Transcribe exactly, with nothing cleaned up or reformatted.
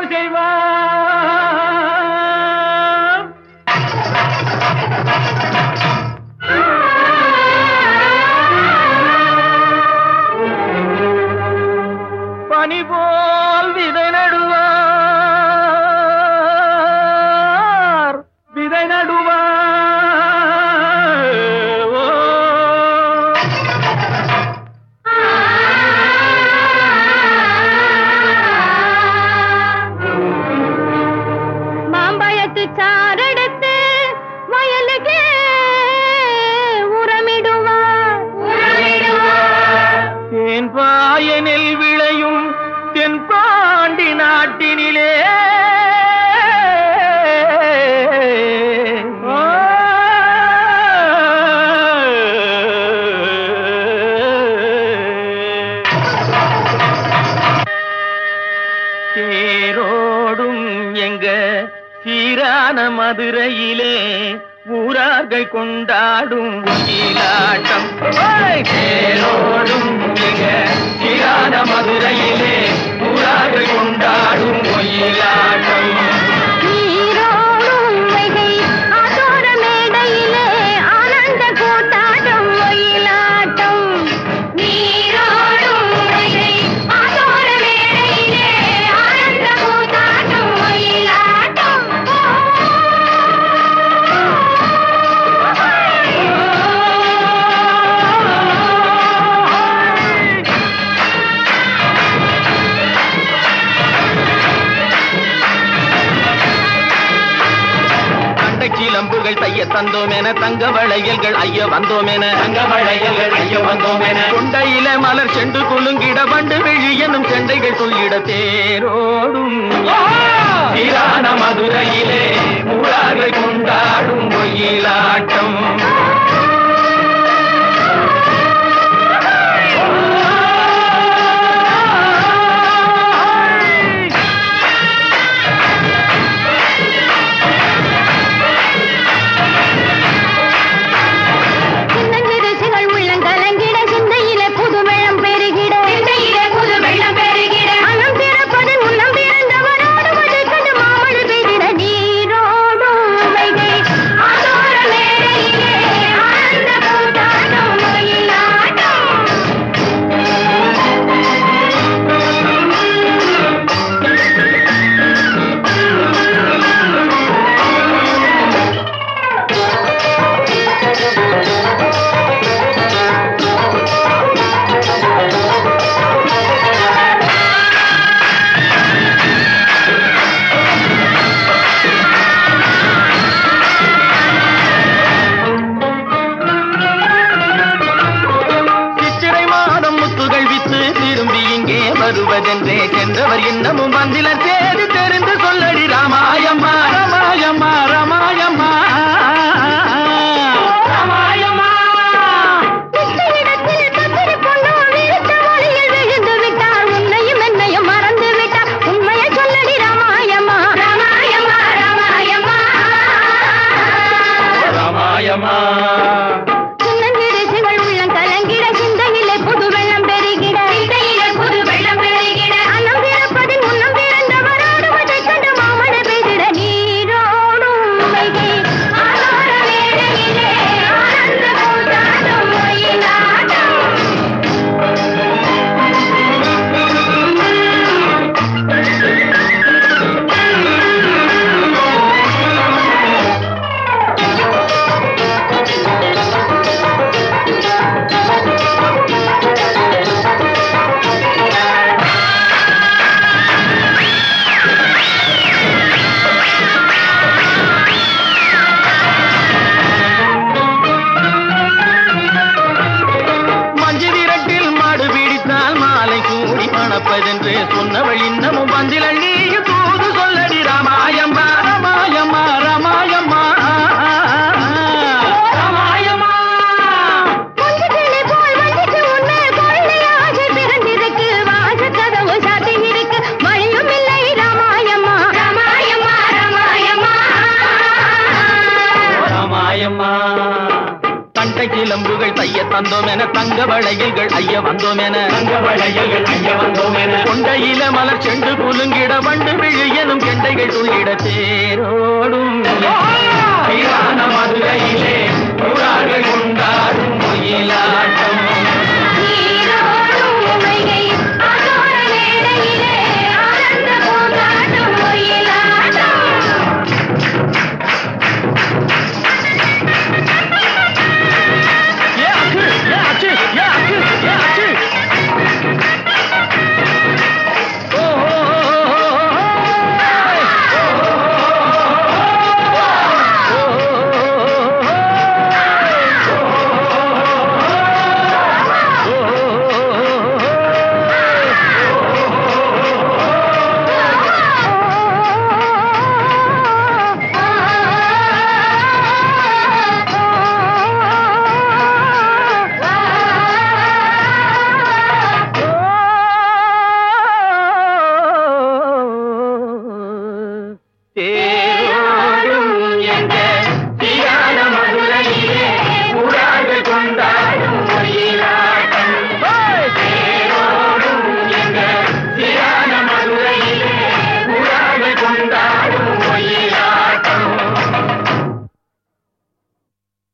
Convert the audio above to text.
செய்வார். பனி போல் விதை நடுவார், விதை நடுவார். சாரெடுத்து வயலுக்கு உரமிடுவார், தேன்பாய நெல் விளையும் தென்பாண்டி நாட்டினிலே தேரோடும் எங்க சீரான மதுரையிலே ஊரார்கள் கொண்டாடும் ஒயிலாட்டம். தேரோடும் எங்க சீரான மதுரையிலே ஊரார்கள் கொண்டாடும் ஒயிலாட்டம். நீரோடும் வைகை ஆதோர மேடையிலே ஆனந்த கூத்தாடும் ஒயிலாட்டம். நீரோடும் வைகை ஆதோர மேடையிலே ஆனந்த கூத்தாடும் ஒயிலாட்டம். சிலம்புகள் தைய தந்தோம் என தங்க வளையல்கள் ஐய வந்தோம் என தங்க வளையல்கள் ஐய வந்தோம் என கொண்டையில மலர் செண்டு குலுங்கிட வண்டு விழி எனும் செண்டைகள் சொல்லிட தேரோடும் சீரான மதுரையிலே ஊரார்கள் கொண்டாடும் ஒயிலாட்டம். வருவதென்றே சென்றவர் இன்னமும் வந்தில தேடி தெரிந்து சொல்லடி ராமாயம்மா ராமாயம்மா ராமாயம்மா ராமாயம்மா. உன்னையும் என்னையும் மறந்து விட்டார், உண்மையை சொல்லடி ராமாயம்மா ராமாயம்மா ராமாயம்மா ராமாயம்மா. சிலம்புகள் தைய தந்தோம் என தங்க வளையல்கள் ஐய வந்தோம் என தங்க வளையல்கள் ஐய வந்தோம் என கொண்டையில மலர் செண்டு குலுங்கிட வண்டு விழி எனும் கெண்டைகள் துள்ளிட தேரோடும் மதுரையிலே கொண்டாடும் கொண்டாடும்